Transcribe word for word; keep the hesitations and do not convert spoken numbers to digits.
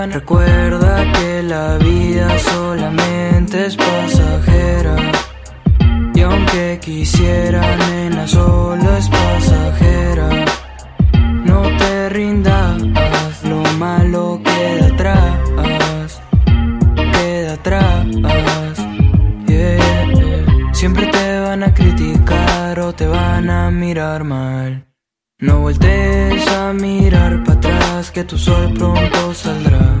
Recuerda que la vida solamente es pasajera, y aunque quisiera, nena, solo es pasajera. No te rindas, lo malo queda atrás, queda atrás. Yeah, yeah. Siempre te van a criticar o te van a mirar mal. No voltees a mirar para atrás, que tu sol pronto saldrá.